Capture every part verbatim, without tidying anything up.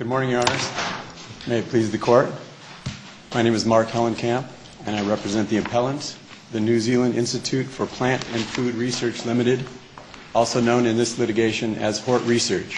Good morning, Your Honors. May it please the Court. My name is Mark Hellenkamp, and I represent the appellant, the New Zealand Institute for Plant and Food Research Limited, also known in this litigation as Hort Research.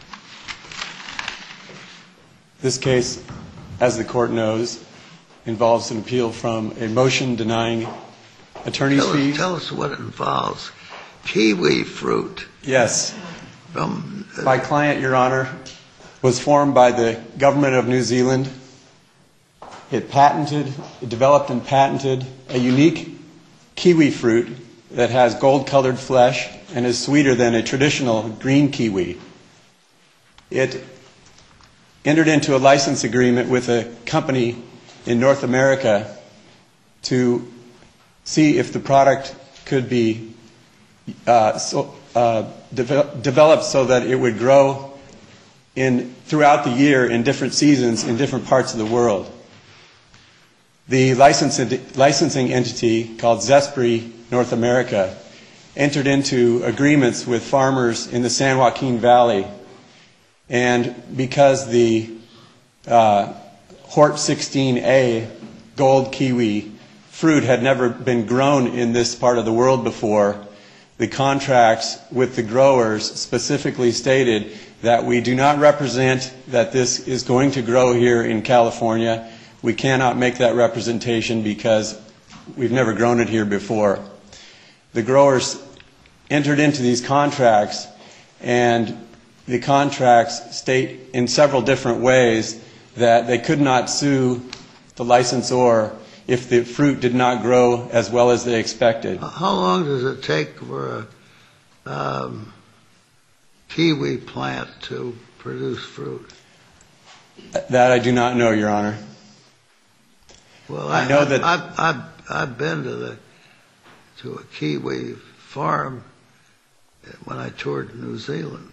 This case, as the Court knows, involves an appeal from a motion denying attorney's tell us, fees. Tell us what it involves. Kiwi fruit. Yes. From, uh, My client, Your Honor, was formed by the government of New Zealand. It patented, it developed and patented a unique kiwi fruit that has gold-colored flesh and is sweeter than a traditional green kiwi. It entered into a license agreement with a company in North America to see if the product could be uh, so, uh, de- developed so that it would grow in throughout the year in different seasons in different parts of the world. The license, licensing entity called Zespri North America entered into agreements with farmers in the San Joaquin Valley, and because the uh, Hort sixteen A gold kiwi fruit had never been grown in this part of the world before, the contracts with the growers specifically stated that we do not represent that this is going to grow here in California. We cannot make that representation because we've never grown it here before. The growers entered into these contracts, and the contracts state in several different ways that they could not sue the licensor if the fruit did not grow as well as they expected. How long does it take for a um, kiwi plant to produce fruit? That I do not know, Your Honor. Well, I I know I, that I've, I've, I've been to the to a kiwi farm when I toured New Zealand,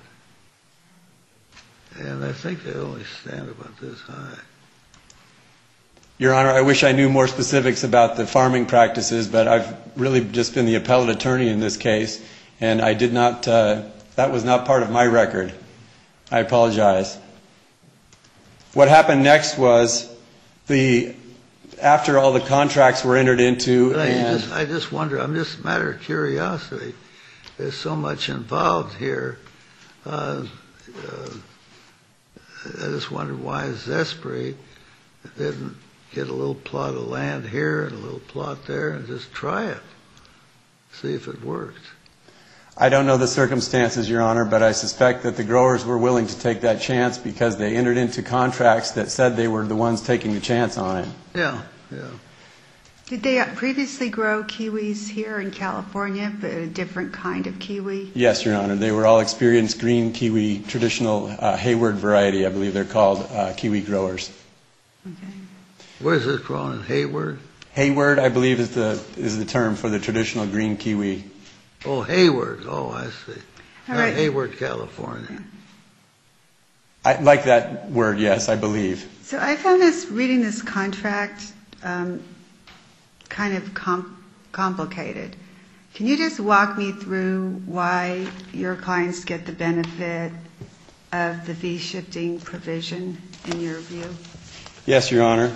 and I think they only stand about this high. Your Honor, I wish I knew more specifics about the farming practices, but I've really just been the appellate attorney in this case, and I did not, uh, that was not part of my record. I apologize. What happened next was, the, after all the contracts were entered into, But I, and just, I just wonder, I'm just a matter of curiosity. There's so much involved here. Uh, uh, I just wondered why Zespri didn't get a little plot of land here and a little plot there and just try it, see if it worked. I don't know the circumstances, Your Honor, but I suspect that the growers were willing to take that chance because they entered into contracts that said they were the ones taking the chance on it. Yeah, yeah. Did they previously grow kiwis here in California, but a different kind of kiwi? Yes, Your Honor. They were all experienced green kiwi, traditional uh, Hayward variety, I believe they're called, uh, kiwi growers. Okay. Where is this grown, in Hayward? Hayward, I believe, is the is the term for the traditional green kiwi. Oh, Hayward. Oh, I see. All Not right. Hayward, California. I like that word, yes, I believe. So I found this, reading this contract, um, kind of com- complicated. Can you just walk me through why your clients get the benefit of the fee shifting provision in your view? Yes, Your Honor.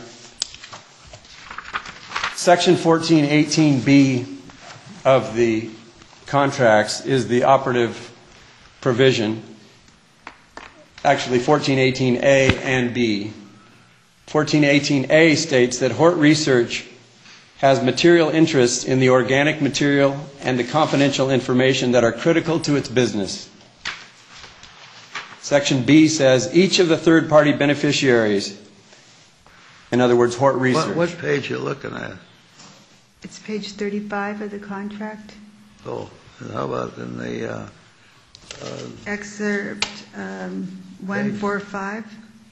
Section fourteen eighteen B of the contracts is the operative provision. Actually, fourteen eighteen A and B. fourteen eighteen A states that Hort Research has material interests in the organic material and the confidential information that are critical to its business. Section B says each of the third-party beneficiaries, in other words, Hort Research. What, what page are you looking at? It's page thirty-five of the contract. Oh, and how about in the uh, uh, Excerpt um, one forty-five,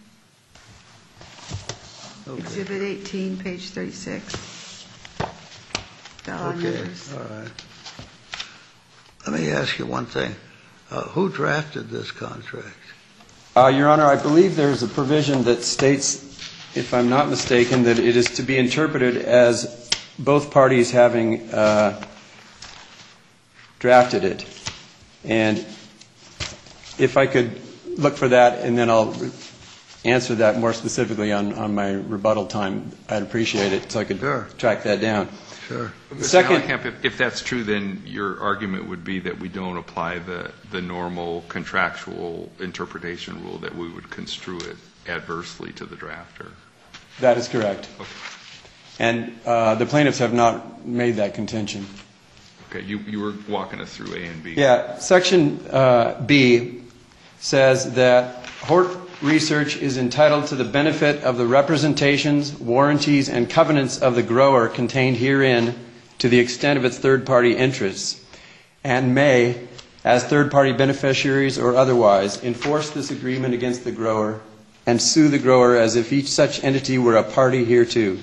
okay. Exhibit eighteen, page thirty-six. Dollar Okay, numbers. all right. Let me ask you one thing. Uh, who drafted this contract? Uh, Your Honor, I believe there's a provision that states, if I'm not mistaken, that it is to be interpreted as both parties having uh, drafted it. And if I could look for that, and then I'll answer that more specifically on, on my rebuttal time, I'd appreciate it so I could Sure. track that down. Sure. The second, Second, if, if that's true, then your argument would be that we don't apply the, the normal contractual interpretation rule, that we would construe it adversely to the drafter. that is correct. Okay. And uh, the plaintiffs have not made that contention. Okay, you, you were walking us through A and B. Yeah, Section uh, B says that Hort Research is entitled to the benefit of the representations, warranties, and covenants of the grower contained herein to the extent of its third-party interests, and may, as third-party beneficiaries or otherwise, enforce this agreement against the grower and sue the grower as if each such entity were a party hereto.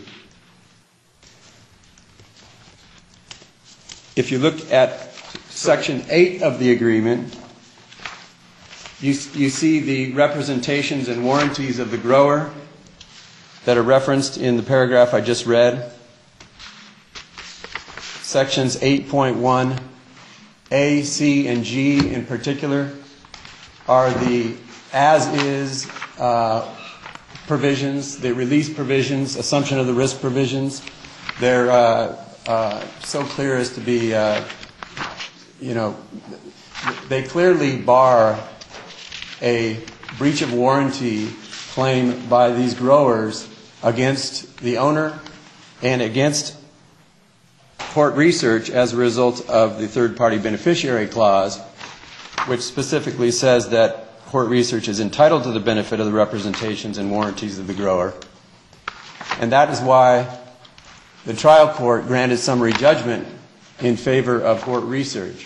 If you look at Section eight of the agreement, you, you see the representations and warranties of the grower that are referenced in the paragraph I just read. Sections eight point one, A, C, and G in particular are the as-is uh, provisions, the release provisions, assumption of the risk provisions. They're uh, uh, so clear as to be, uh, you know, they clearly bar a breach of warranty claim by these growers against the owner and against Hort Research as a result of the third-party beneficiary clause, which specifically says that Hort Research is entitled to the benefit of the representations and warranties of the grower. And that is why the trial court granted summary judgment in favor of Hort Research.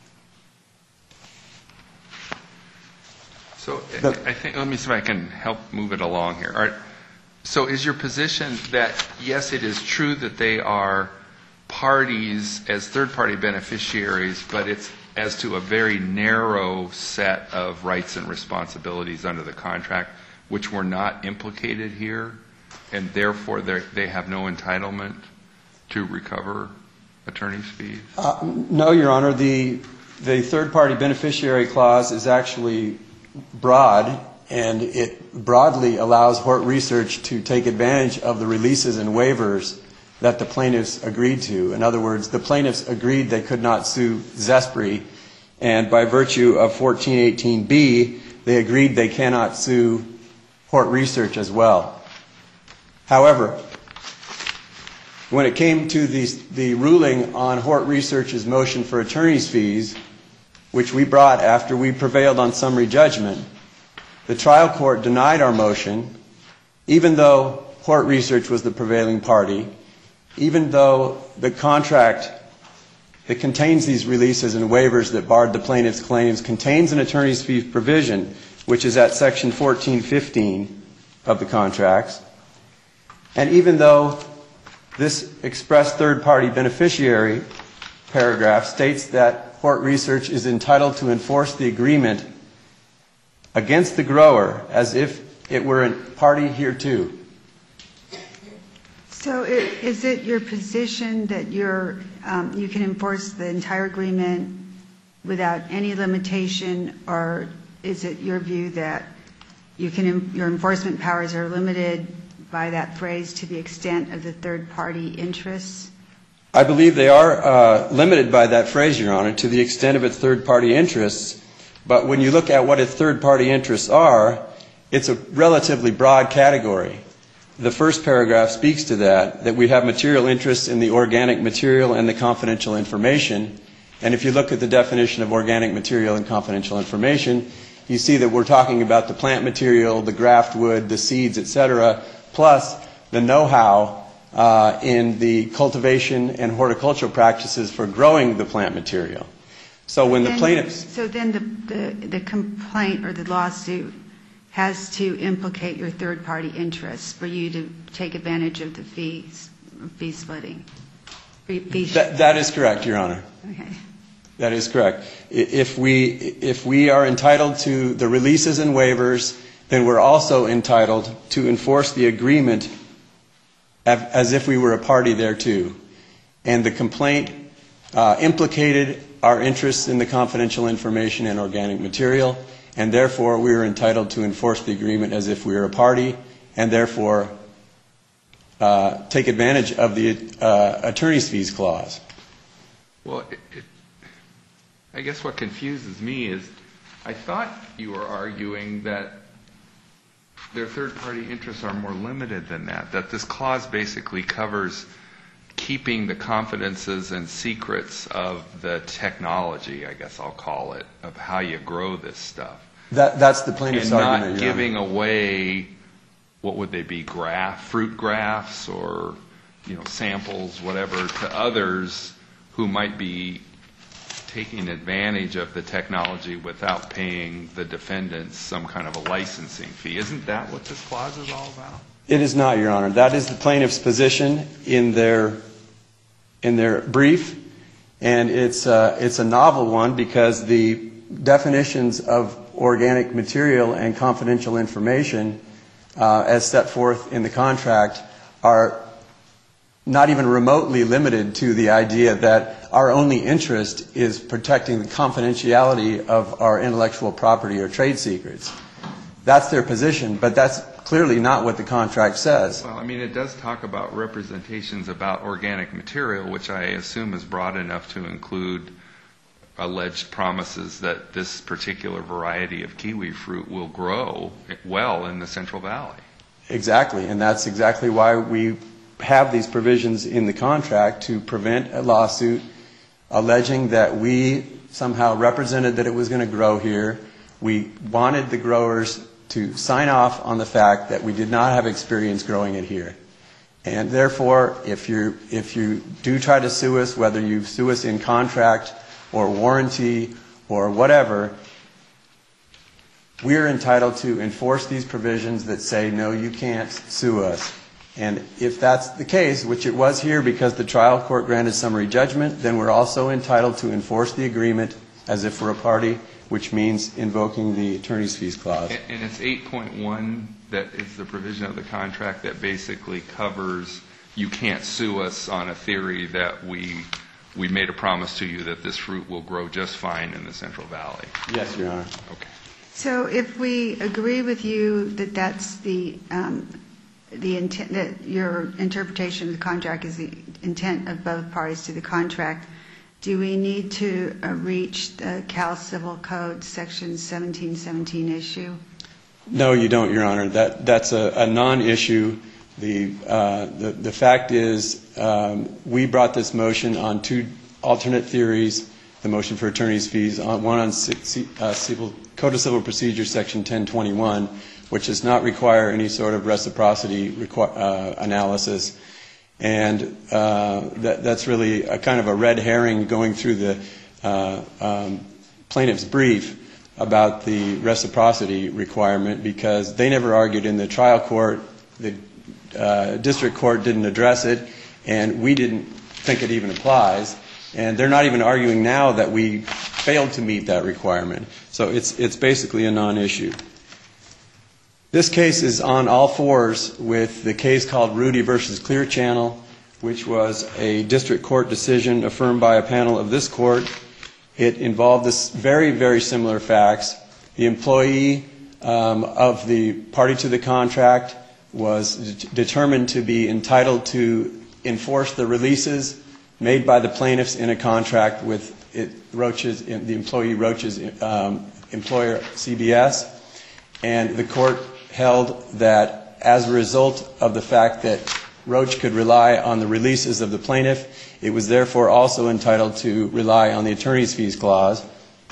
So The- I think, let me see if I can help move it along here. All right. So is your position that, yes, it is true that they are parties as third-party beneficiaries, but it's as to a very narrow set of rights and responsibilities under the contract, which were not implicated here, and therefore they're- they have no entitlement to recover attorney's fees? Uh, no, Your Honor. The, the third-party beneficiary clause is actually broad, and it broadly allows Hort Research to take advantage of the releases and waivers that the plaintiffs agreed to. In other words, the plaintiffs agreed they could not sue Zespri, and by virtue of fourteen eighteen B, they agreed they cannot sue Hort Research as well. However, when it came to the, the ruling on Hort Research's motion for attorney's fees, which we brought after we prevailed on summary judgment, the trial court denied our motion, even though Hort Research was the prevailing party, even though the contract that contains these releases and waivers that barred the plaintiff's claims contains an attorney's fee provision, which is at section fourteen fifteen of the contracts, and even though this express third-party beneficiary paragraph states that Hort Research is entitled to enforce the agreement against the grower as if it were a party hereto. So i- is it your position that you're, um, you can enforce the entire agreement without any limitation, or is it your view that you can, your enforcement powers are limited by that phrase to the extent of the third-party interests? I believe they are uh, limited by that phrase, Your Honor, to the extent of its third-party interests. But when you look at what its third-party interests are, it's a relatively broad category. The first paragraph speaks to that, that we have material interests in the organic material and the confidential information. And if you look at the definition of organic material and confidential information, you see that we're talking about the plant material, the graft wood, the seeds, et cetera, plus the know-how uh, in the cultivation and horticultural practices for growing the plant material. So when the Then- plaintiffs... So then the, the, the complaint or the lawsuit has to implicate your third-party interests for you to take advantage of the fees, fee splitting? Fee- fee sh- That, that is correct, Your Honor. Okay. That is correct. I- If we, if we are entitled to the releases and waivers, then we're also entitled to enforce the agreement av- as if we were a party thereto. And the complaint uh, implicated our interests in the confidential information and organic material, and therefore we were entitled to enforce the agreement as if we were a party, and therefore uh, take advantage of the uh, attorney's fees clause. Well, it, it, I guess what confuses me is I thought you were arguing that their third-party interests are more limited than that, that this clause basically covers keeping the confidences and secrets of the technology, I guess I'll call it, of how you grow this stuff. That, that's the plaintiff's and argument, not Your giving Honor. away, what would they be, graph, fruit graphs or, you know, samples, whatever, to others who might be taking advantage of the technology without paying the defendants some kind of a licensing fee. Isn't that what this clause is all about? It is not, Your Honor. That is the plaintiff's position in their in their brief, and it's uh, it's a novel one because the definitions of organic material and confidential information, uh, as set forth in the contract, are not even remotely limited to the idea that our only interest is protecting the confidentiality of our intellectual property or trade secrets. That's their position, but that's clearly not what the contract says. Well, I mean, it does talk about representations about organic material, which I assume is broad enough to include alleged promises that this particular variety of kiwi fruit will grow well in the Central Valley. Exactly, and that's exactly why we have these provisions in the contract to prevent a lawsuit alleging that we somehow represented that it was going to grow here. We wanted the growers to sign off on the fact that we did not have experience growing it here. And therefore, if you if you do try to sue us, whether you sue us in contract or warranty or whatever, we are entitled to enforce these provisions that say, no, you can't sue us. And if that's the case, which it was here because the trial court granted summary judgment, then we're also entitled to enforce the agreement as if we're a party, which means invoking the attorney's fees clause. And, and it's eight point one that is the provision of the contract that basically covers you can't sue us on a theory that we we made a promise to you that this fruit will grow just fine in the Central Valley. Yes, Your Honor. Okay. So if we agree with you that that's the um, the intent, that your interpretation of the contract is the intent of both parties to the contract, do we need to uh, reach the Cal Civil Code Section seventeen seventeen issue? No, you don't, Your Honor. That that's a, a non-issue. The, uh, the the fact is, um, we brought this motion on two alternate theories. The motion for attorney's fees, on, one on uh, civil, Code of Civil Procedure Section ten twenty-one, which does not require any sort of reciprocity requ- uh, analysis. And uh, that, that's really a kind of a red herring going through the uh, um, plaintiff's brief about the reciprocity requirement, because they never argued in the trial court, the uh, district court didn't address it, and we didn't think it even applies. And they're not even arguing now that we failed to meet that requirement. So it's it's basically a non-issue. This case is on all fours with the case called Rudy versus Clear Channel, which was a district court decision affirmed by a panel of this court. It involved this very, very similar facts. The employee um, of the party to the contract was de- determined to be entitled to enforce the releases made by the plaintiffs in a contract with it, Roach's, the employee Roach's um, employer, C B S. And the court held that as a result of the fact that Roach could rely on the releases of the plaintiff, it was therefore also entitled to rely on the attorney's fees clause.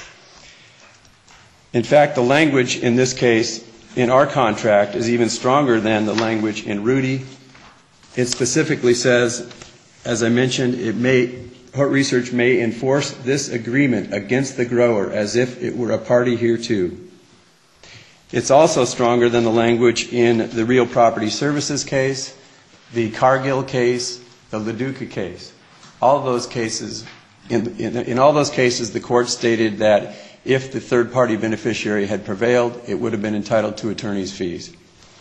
In fact, the language in this case in our contract is even stronger than the language in Rudy. It specifically says, as I mentioned, it may, Hort Research may enforce this agreement against the grower as if it were a party hereto. It's also stronger than the language in the Real Property Services case, the Cargill case, the LaDuca case. All of those cases, in, in, in all those cases, the court stated that if the third-party beneficiary had prevailed, it would have been entitled to attorney's fees.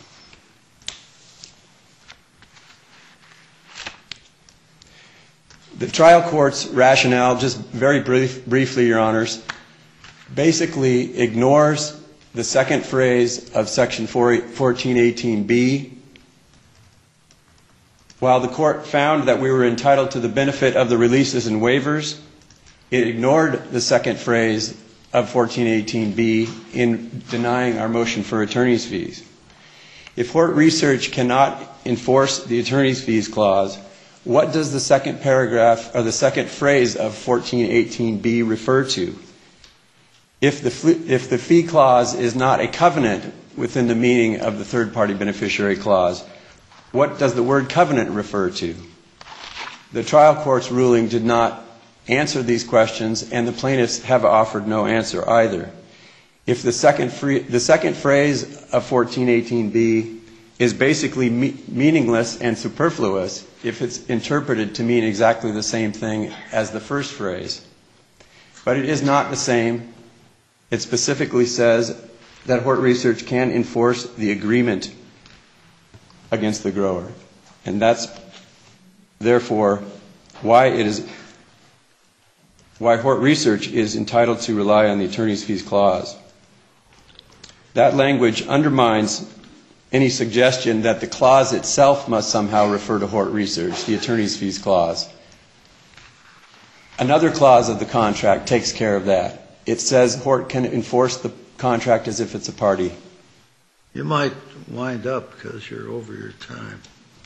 The trial court's rationale, just very brief, briefly, Your Honors, basically ignores the second phrase of Section fourteen eighteen B. While the court found that we were entitled to the benefit of the releases and waivers, it ignored the second phrase of fourteen eighteen B in denying our motion for attorney's fees. If Hort Research cannot enforce the attorney's fees clause, what does the second paragraph or the second phrase of fourteen eighteen B refer to? If the, if the fee clause is not a covenant within the meaning of the third-party beneficiary clause, what does the word covenant refer to? The trial court's ruling did not answer these questions, and the plaintiffs have offered no answer either. If the second, free, the second phrase of fourteen eighteen B is basically me- meaningless and superfluous if it's interpreted to mean exactly the same thing as the first phrase, but it is not the same. It specifically says that Hort Research can enforce the agreement against the grower. And that's, therefore, why it is why Hort Research is entitled to rely on the attorney's fees clause. That language undermines any suggestion that the clause itself must somehow refer to Hort Research, the attorney's fees clause. Another clause of the contract takes care of that. It says Hort can enforce the contract as if it's a party. You might wind up because you're over your time.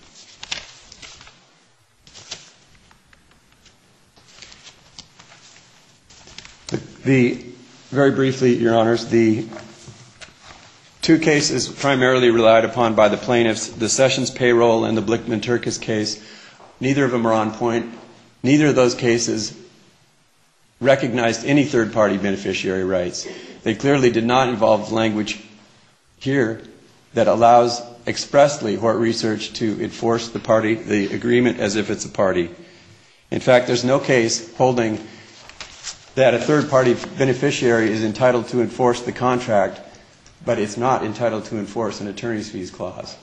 The, the very briefly, Your Honors, the two cases primarily relied upon by the plaintiffs, the Sessions payroll and the Blickman-Turkis case, neither of them are on point. Neither of those cases recognized any third-party beneficiary rights. They clearly did not involve language here that allows expressly Hort Research to enforce the party, the agreement as if it's a party. In fact, there's no case holding that a third-party beneficiary is entitled to enforce the contract, but it's not entitled to enforce an attorney's fees clause.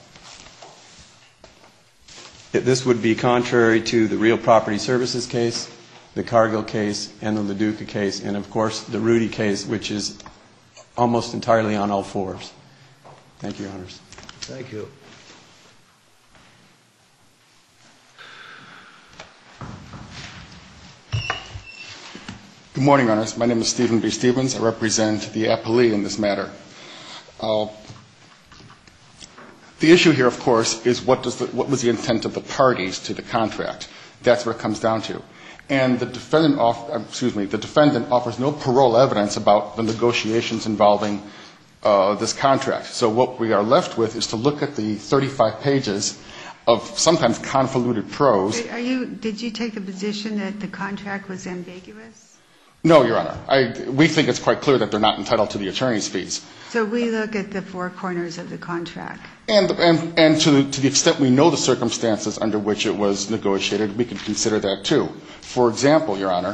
This would be contrary to the Real Property Services case, the Cargill case, and the LaDuca case, and of course the Rudy case, which is almost entirely on all fours. Thank you, Your Honors. Thank you. Good morning, Your Honors. My name is Stephen B. Stevens. I represent the appellee in this matter. Uh, the issue here, of course, is what, does the, what was the intent of the parties to the contract. That's what it comes down to. And the defendant, off, excuse me, the defendant offers no parole evidence about the negotiations involving uh, this contract. So what we are left with is to look at the thirty-five pages of sometimes convoluted prose. Are you, did you take the position that the contract was ambiguous? No, Your Honor. I, we think it's quite clear that they're not entitled to the attorney's fees. So we look at the four corners of the contract. And, and, and to, the, to the extent we know the circumstances under which it was negotiated, we can consider that too. For example, Your Honor,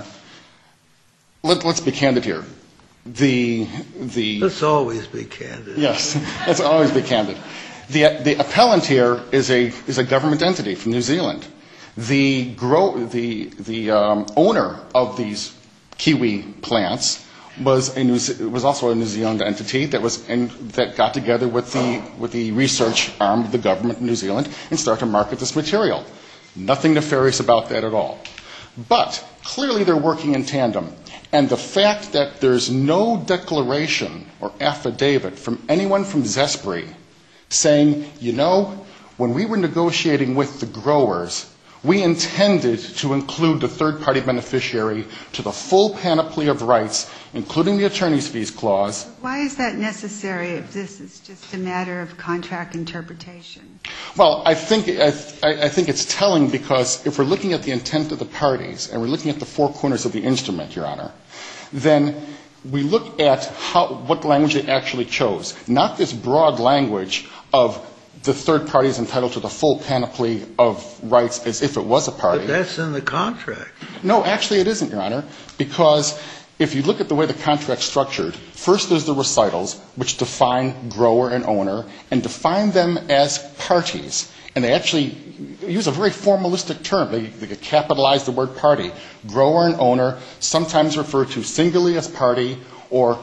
let, let's be candid here. The, the, Let's always be candid. Yes, let's always be candid. The, the appellant here is a, is a government entity from New Zealand. The, grow, the, the um, owner of these kiwi plants was a New, was also a New Zealand entity that was in, that got together with the with the research arm of the government of New Zealand and started to market this material. Nothing nefarious about that at all. But clearly they're working in tandem. And the fact that there's no declaration or affidavit from anyone from Zespri saying, you know, when we were negotiating with the growers, we intended to include the third-party beneficiary to the full panoply of rights, including the attorney's fees clause. Why is that necessary if this is just a matter of contract interpretation? Well, I think, I, I think it's telling because if we're looking at the intent of the parties and we're looking at the four corners of the instrument, Your Honor, then we look at how, what language they actually chose, not this broad language of the third party is entitled to the full panoply of rights as if it was a party. But that's in the contract. No, actually it isn't, Your Honor, because if you look at the way the contract's structured, first there's the recitals, which define grower and owner, and define them as parties. And they actually use a very formalistic term. They, they capitalize the word party. Grower and owner, sometimes referred to singly as party or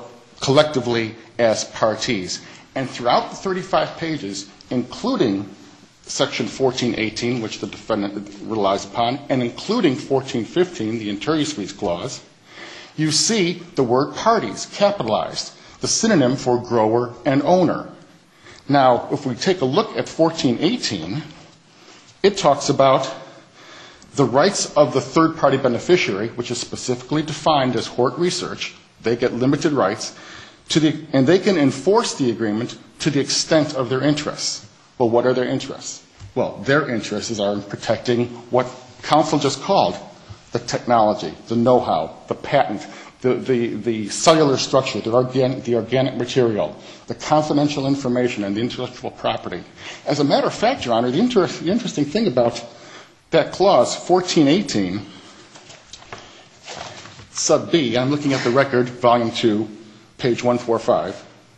collectively as parties. And throughout the thirty-five pages, including Section fourteen eighteen, which the defendant relies upon, and including fourteen fifteen, the attorney's fees clause, you see the word parties capitalized, the synonym for grower and owner. Now, if we take a look at fourteen eighteen, it talks about the rights of the third-party beneficiary, which is specifically defined as Hort Research. They get limited rights, to the, and they can enforce the agreement to the extent of their interests. Well, what are their interests? Well, their interests are in protecting what counsel just called the technology, the know-how, the patent, the, the, the cellular structure, the organic, the organic material, the confidential information, and the intellectual property. As a matter of fact, Your Honor, the, inter- the interesting thing about that clause, fourteen eighteen, sub B, I'm looking at the record, volume two, page one forty-five,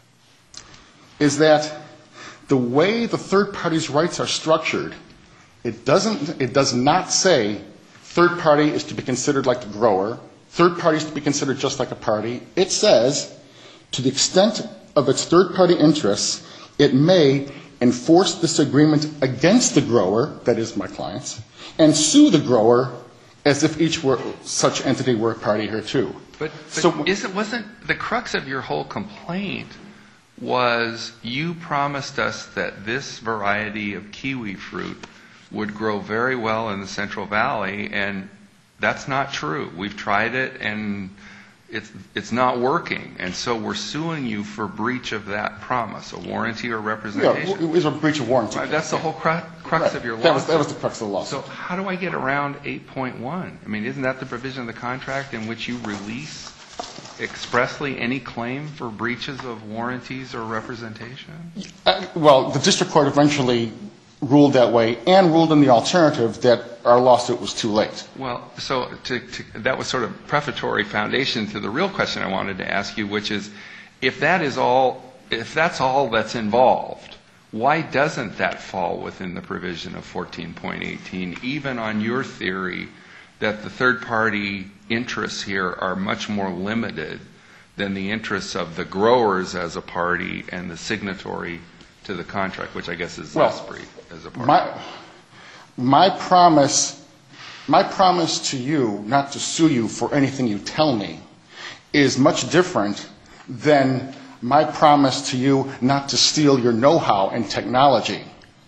is that the way the third party's rights are structured, it doesn't, it does not say third party is to be considered like the grower, third party is to be considered just like a party. It says, to the extent of its third party interests, it may enforce this agreement against the grower, that is my clients, and sue the grower as if each were, such entity were a party here too. But, but so, isn't, wasn't the crux of your whole complaint was you promised us that this variety of kiwi fruit would grow very well in the Central Valley, and that's not true. We've tried it, and it's it's not working, and so we're suing you for breach of that promise, a warranty or representation. Yeah, it was a breach of warranty. Right, that's the whole crux, crux right. of your lawsuit. That was, that was the crux of the lawsuit. So how do I get around eight point one? I mean, isn't that the provision of the contract in which you release expressly any claim for breaches of warranties or representation? Uh, well, the district court eventually ruled that way and ruled in the alternative that our lawsuit was too late. Well, so to, to, that was sort of prefatory foundation to the real question I wanted to ask you, which is, if that is all, if that's all that's involved, why doesn't that fall within the provision of fourteen point eighteen, even on your theory that the third-party interests here are much more limited than the interests of the growers as a party and the signatory to the contract, which I guess is well, Zespri as a party? My, my promise, my promise to you not to sue you for anything you tell me is much different than my promise to you not to steal your know-how and technology.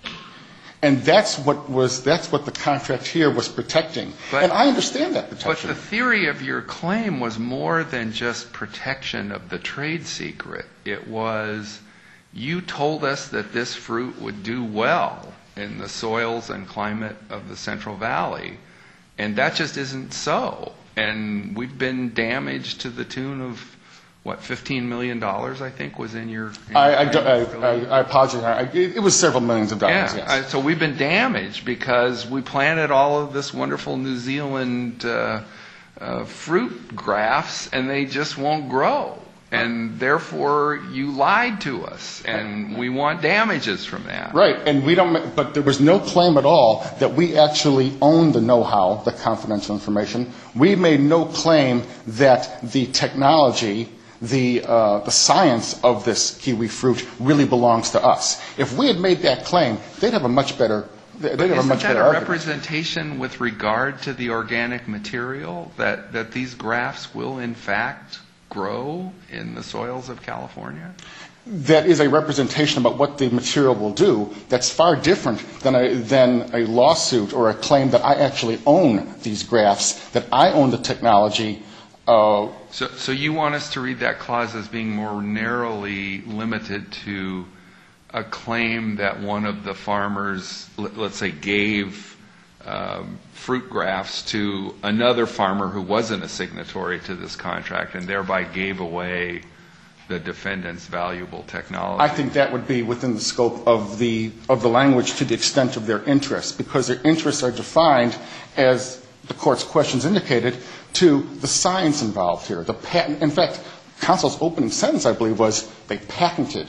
And that's what was, that's what the contract here was protecting. But, and I understand that protection. But the theory of your claim was more than just protection of the trade secret. It was, you told us that this fruit would do well in the soils and climate of the Central Valley, and that just isn't so. And we've been damaged to the tune of, what, fifteen million dollars, I think, was in your... In I, I, your I, I, I apologize. I, it was several millions of dollars, yeah, yes. I, so we've been damaged because we planted all of this wonderful New Zealand uh, uh, fruit grafts, and they just won't grow. And therefore, you lied to us, and we want damages from that. Right, and we don't, but there was no claim at all that we actually owned the know-how, the confidential information. We made no claim that the technology, the uh, the science of this kiwi fruit really belongs to us. If we had made that claim, they'd have a much better. They'd But have a much isn't that better a argument. representation with regard to the organic material that that these grafts will in fact grow in the soils of California? That is a representation about what the material will do. That's far different than a, than a lawsuit or a claim that I actually own these grafts, that I own the technology. Uh, so, so you want us to read that clause as being more narrowly limited to a claim that one of the farmers, let, let's say, gave um, fruit grafts to another farmer who wasn't a signatory to this contract and thereby gave away the defendant's valuable technology? I think that would be within the scope of the of the language to the extent of their interests, because their interests are defined, as the court's questions indicated, to the science involved here. The patent. In fact, counsel's opening sentence, I believe, was they patented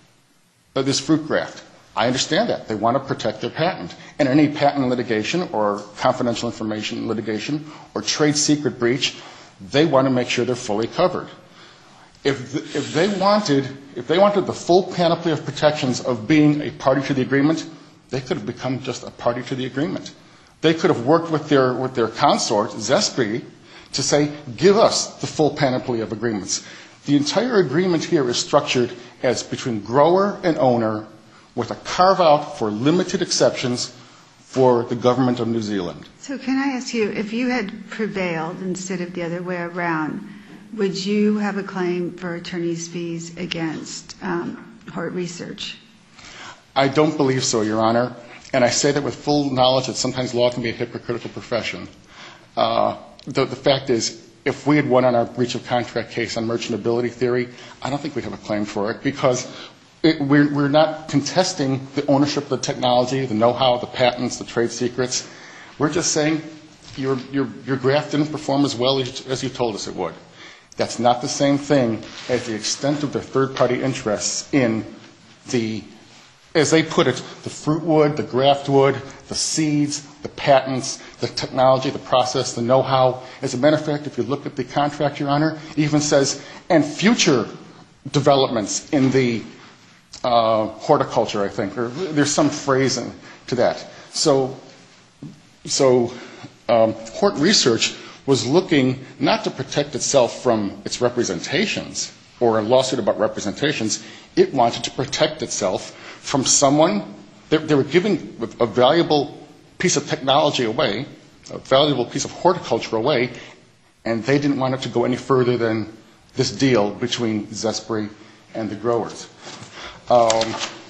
this fruit graft. I understand that. They want to protect their patent. And any patent litigation or confidential information litigation or trade secret breach, they want to make sure they're fully covered. If, the, if they wanted, if they wanted the full panoply of protections of being a party to the agreement, they could have become just a party to the agreement. They could have worked with their, with their consort, Zespri, to say, give us the full panoply of agreements. The entire agreement here is structured as between grower and owner with a carve-out for limited exceptions for the government of New Zealand. So can I ask you, if you had prevailed instead of the other way around, would you have a claim for attorney's fees against um, Hort Research? I don't believe so, Your Honor. And I say that with full knowledge that sometimes law can be a hypocritical profession. Uh, the, the fact is, if we had won on our breach of contract case on merchantability theory, I don't think we'd have a claim for it because it, we're, we're not contesting the ownership of the technology, the know-how, the patents, the trade secrets. We're just saying your, your, your graph didn't perform as well as, as you told us it would. That's not the same thing as the extent of their third-party interests in the, as they put it, the fruit wood, the graft wood, the seeds, the patents, the technology, the process, the know-how. As a matter of fact, if you look at the contract, Your Honor, it even says, and future developments in the uh, horticulture, I think, or there's some phrasing to that. So, so um, Hort Research was looking not to protect itself from its representations or a lawsuit about representations. It wanted to protect itself from someone. They, they were giving a valuable piece of technology away, a valuable piece of horticulture away, and they didn't want it to go any further than this deal between Zespri and the growers. Um,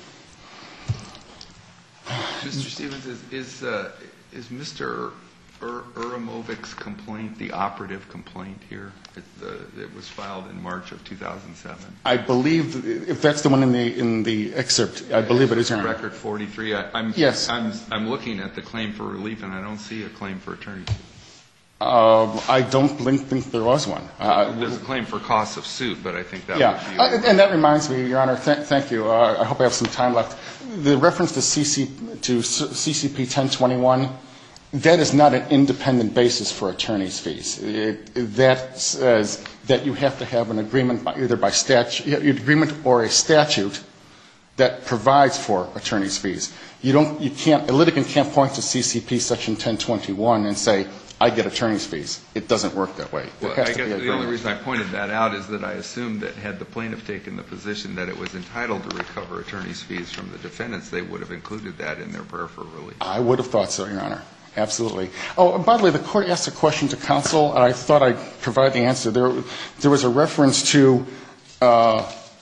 Mister Stevens, is, is, uh, is Mister Ur- Uramovic's complaint the operative complaint here? It, uh, it was filed in March of two thousand seven. I believe, if that's the one in the in the excerpt, I believe it is, Your Honor. Record forty-three. I, I'm, yes. I'm, I'm looking at the claim for relief, and I don't see a claim for attorney fees. Uh, I don't think, think there was one. Uh, There's a claim for costs of suit, but I think that yeah, would be... Uh, and that reminds me, Your Honor, th- thank you. Uh, I hope I have some time left. The reference to, C C, to C C P ten twenty-one, that is not an independent basis for attorney's fees. It, that says that you have to have an agreement by, either by statute, agreement or a statute that provides for attorney's fees. You don't, you can't, a litigant can't point to C C P section ten twenty-one and say, I get attorney's fees. It doesn't work that way. Well, I guess the only reason I pointed that out is that I assumed that had the plaintiff taken the position that it was entitled to recover attorney's fees from the defendants, they would have included that in their prayer for relief. I would have thought so, Your Honor. Absolutely. Oh, and by the way, the court asked a question to counsel, and I thought I'd provide the answer. There, there was a reference to uh,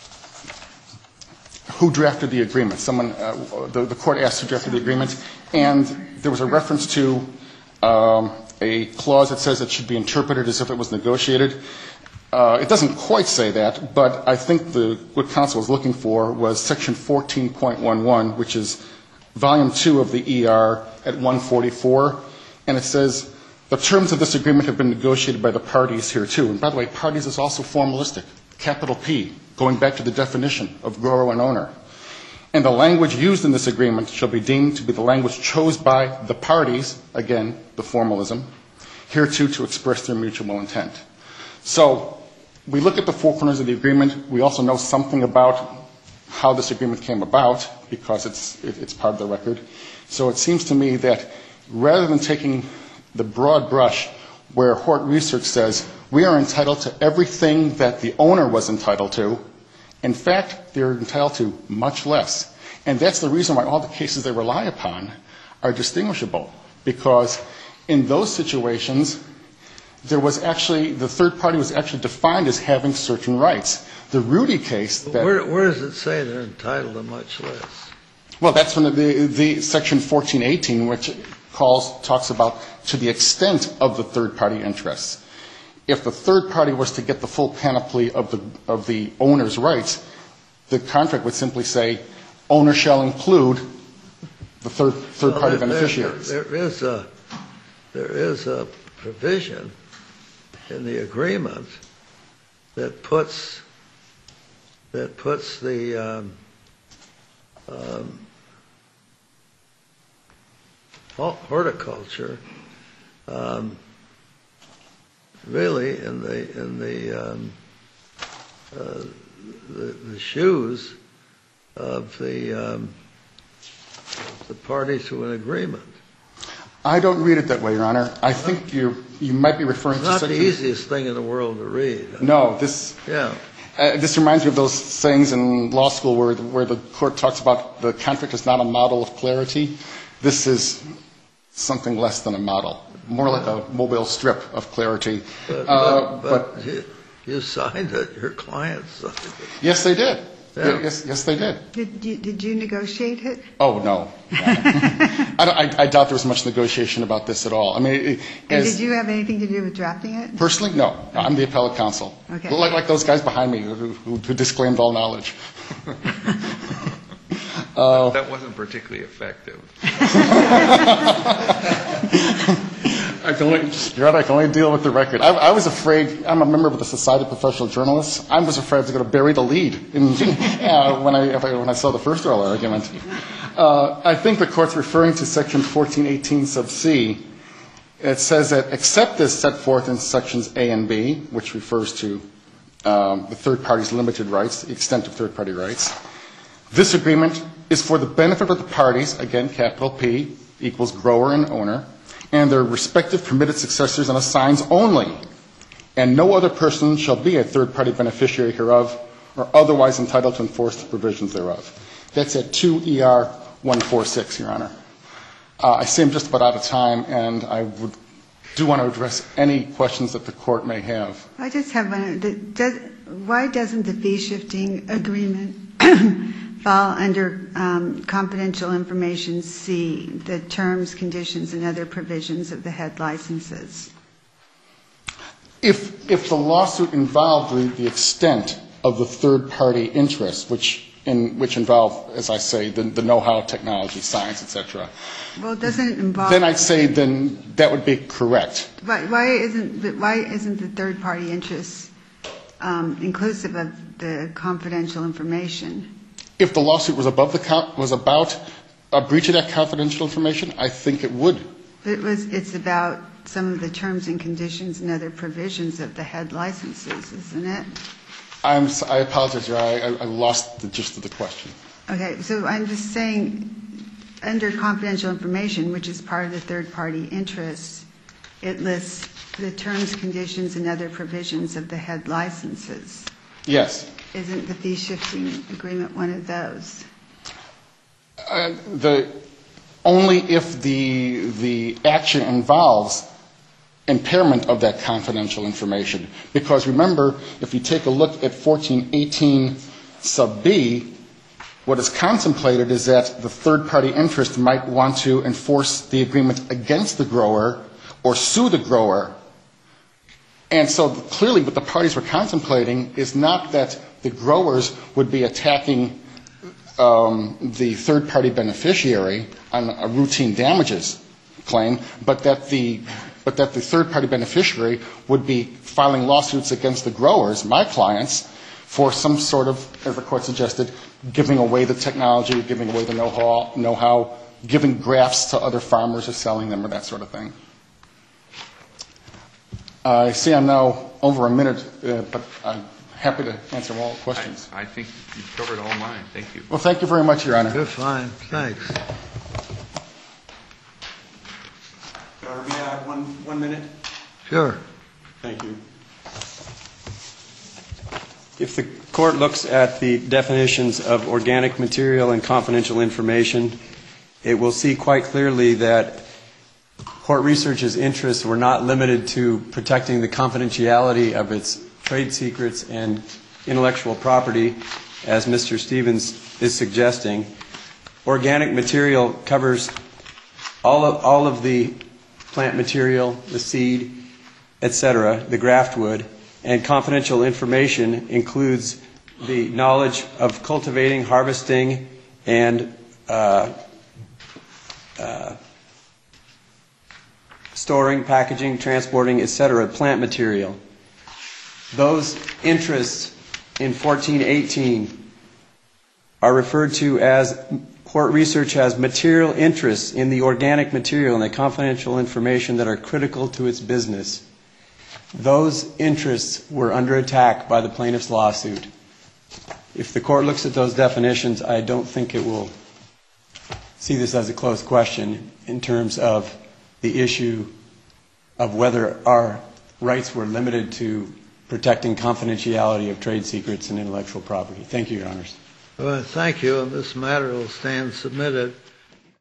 who drafted the agreement. Someone, uh, the, the court asked who drafted the agreement, and there was a reference to um, a clause that says it should be interpreted as if it was negotiated. Uh, it doesn't quite say that, but I think the, what counsel was looking for was section fourteen point eleven, which is volume two of the E R at one forty-four, and it says, the terms of this agreement have been negotiated by the parties here too. And by the way, parties is also formalistic, capital P, going back to the definition of grower and owner. And the language used in this agreement shall be deemed to be the language chose by the parties, again, the formalism, hereto to express their mutual intent. So we look at the four corners of the agreement. We also know something about how this agreement came about because it's, it, it's part of the record. So it seems to me that rather than taking the broad brush where Hort Research says we are entitled to everything that the owner was entitled to, in fact, they're entitled to much less. And that's the reason why all the cases they rely upon are distinguishable, because in those situations, there was actually, the third party was actually defined as having certain rights. The Rudy case that... Where, where does it say they're entitled to much less? Well, that's from the, the, the section fourteen eighteen, which calls, talks about to the extent of the third party interests. If the third party was to get the full panoply of the, of the owner's rights, the contract would simply say, owner shall include the third, third party well, there, beneficiaries. There, there is a, there is a provision in the agreement that puts, that puts the, um, um, horticulture um, really in the in the um, uh, the, the shoes of the, um, the parties to an agreement. I don't read it that way, Your Honor. I think you you might be referring It's to not the section- easiest thing in the world to read. No, this Yeah. uh, this reminds me of those things in law school where where the court talks about the contract is not a model of clarity. This is something less than a model, more like a mobile strip of clarity. But, Uh, but, but you, you signed it. Your client signed it. Yes, they did. Yeah. Yes, yes, they did. Did you, did you negotiate it? Oh no, no. I, don't, I, I doubt there was much negotiation about this at all. I mean, it, And as, did you have anything to do with drafting it? personally, no. I'm the appellate counsel. Okay. Like like those guys behind me who, who, who disclaimed all knowledge. uh, That wasn't particularly effective. I can only, you're right, I can only deal with the record. I, I was afraid, I'm a member of the Society of Professional Journalists. I was afraid I was going to bury the lead in, uh, when, I, if I, when I saw the first oral argument. Uh, I think the court's referring to section fourteen eighteen sub C. It says that except as set forth in sections A and B, which refers to um, the third party's limited rights, the extent of third party rights, this agreement is for the benefit of the parties, again, capital P equals grower and owner, and their respective permitted successors and assigns only, and no other person shall be a third-party beneficiary hereof or otherwise entitled to enforce the provisions thereof. That's at two E R one forty-six, Your Honor. Uh, I see I'm just about out of time, and I would do want to address any questions that the court may have. I just have one. the- Does, why doesn't the fee-shifting agreement fall under um, confidential information C, the terms, conditions, and other provisions of the head licenses? If, if the lawsuit involved the, the extent of the third-party interest, which, in, which involve, as I say, the, the know-how, technology, science, et cetera, Well, doesn't it involve... then I'd say then that would be correct. Why, why isn't the, why isn't the third-party interest um, inclusive of the confidential information? If the lawsuit was above the co- was about a breach of that confidential information, I think it would. It was. It's about some of the terms and conditions and other provisions of the head licenses, isn't it? I'm, s- I apologize, Your Honor. I, I lost the gist of the question. Okay, so I'm just saying, under confidential information, which is part of the third-party interest, it lists the terms, conditions, and other provisions of the head licenses. Yes. Isn't the fee-shifting agreement one of those? Uh, the, only if the, the action involves impairment of that confidential information. Because remember, if you take a look at fourteen eighteen sub B, what is contemplated is that the third-party interest might want to enforce the agreement against the grower or sue the grower. And so clearly what the parties were contemplating is not that the growers would be attacking um, the third-party beneficiary on a routine damages claim, but that the but that the third-party beneficiary would be filing lawsuits against the growers, my clients, for some sort of, as the court suggested, giving away the technology, giving away the know-how, know-how, giving grafts to other farmers or selling them or that sort of thing. Uh, I see I'm now over a minute, uh, but I'm happy to answer all questions. I, I think you've covered all mine. Thank you. Well, thank you very much, Your Honor. You're fine. Thanks. Your Honor, may I have one, one minute? Sure. Thank you. If the court looks at the definitions of organic material and confidential information, it will see quite clearly that Hort Research's interests were not limited to protecting the confidentiality of its trade secrets and intellectual property, as Mister Stevens is suggesting. Organic material covers all of, all of the plant material, the seed, et cetera, the graft wood, and confidential information includes the knowledge of cultivating, harvesting, and uh, uh, storing, packaging, transporting, et cetera, plant material. Those interests in fourteen eighteen are referred to as, Hort Research has material interests in the organic material and the confidential information that are critical to its business. Those interests were under attack by the plaintiff's lawsuit. If the court looks at those definitions, I don't think it will see this as a closed question in terms of the issue of whether our rights were limited to protecting confidentiality of trade secrets and intellectual property. Thank you, Your Honors. Well, thank you, and this matter will stand submitted.